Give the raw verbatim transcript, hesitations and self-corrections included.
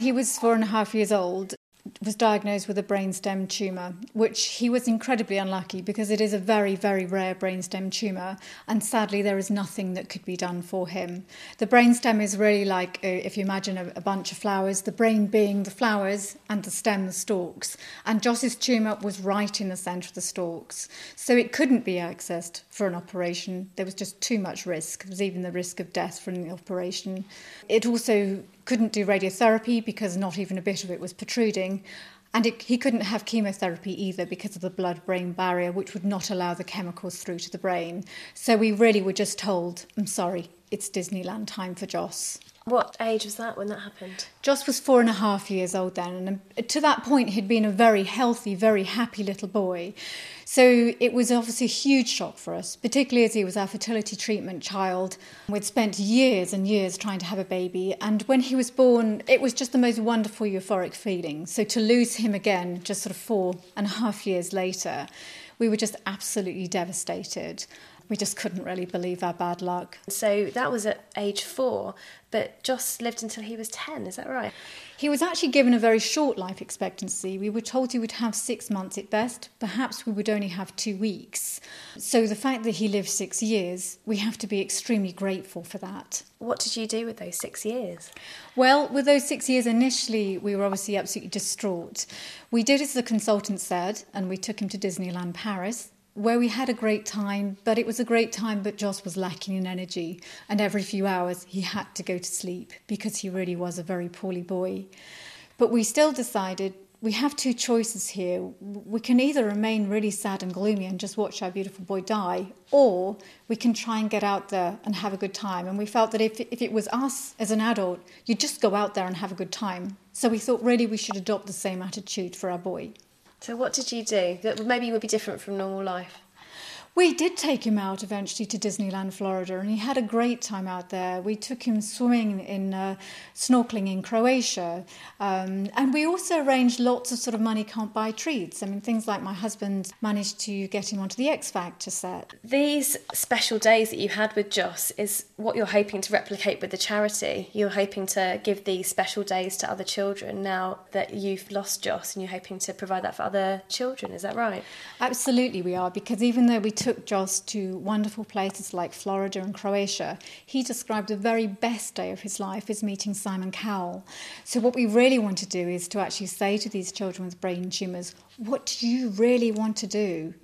He was four and a half years old, was diagnosed with a brainstem tumour, which he was incredibly unlucky because it is a very, very rare brainstem tumour, and sadly there is nothing that could be done for him. The brainstem is really like, uh, if you imagine a, a bunch of flowers, the brain being the flowers and the stem the stalks, and Joss's tumour was right in the centre of the stalks, so it couldn't be accessed for an operation. There was just too much risk. There was even the risk of death from the operation. It also couldn't do radiotherapy because not even a bit of it was protruding, and it, he couldn't have chemotherapy either because of the blood-brain barrier, which would not allow the chemicals through to the brain. So we really were just told, I'm sorry, it's Disneyland time for Joss. What age was that when that happened? Joss was four and a half years old then, and to that point he'd been a very healthy, very happy little boy. So it was obviously a huge shock for us, particularly as he was our fertility treatment child. We'd spent years and years trying to have a baby, and when he was born, it was just the most wonderful, euphoric feeling. So to lose him again, just sort of four and a half years later, we were just absolutely devastated. We just couldn't really believe our bad luck. So that was at age four, but Joss lived until he was ten, is that right? He was actually given a very short life expectancy. We were told he would have six months at best. Perhaps we would only have two weeks. So the fact that he lived six years, we have to be extremely grateful for that. What did you do with those six years? Well, with those six years, initially, we were obviously absolutely distraught. We did as the consultant said, and we took him to Disneyland Paris, where we had a great time, but it was a great time, but Joss was lacking in energy, and every few hours he had to go to sleep because he really was a very poorly boy. But we still decided we have two choices here. We can either remain really sad and gloomy and just watch our beautiful boy die, or we can try and get out there and have a good time. And we felt that if, if it was us as an adult, you'd just go out there and have a good time. So we thought really we should adopt the same attitude for our boy. So what did you do that maybe would be different from normal life? We did take him out eventually to Disneyland, Florida, and he had a great time out there. We took him swimming in, uh, snorkeling in Croatia. Um, and we also arranged lots of sort of money can't buy treats. I mean, things like my husband managed to get him onto the X Factor set. These special days that you had with Joss is what you're hoping to replicate with the charity. You're hoping to give these special days to other children now that you've lost Joss, and you're hoping to provide that for other children. Is that right? Absolutely we are, because even though we took Joss to wonderful places like Florida and Croatia, he described the very best day of his life as meeting Simon Cowell. So what we really want to do is to actually say to these children with brain tumours, what do you really want to do?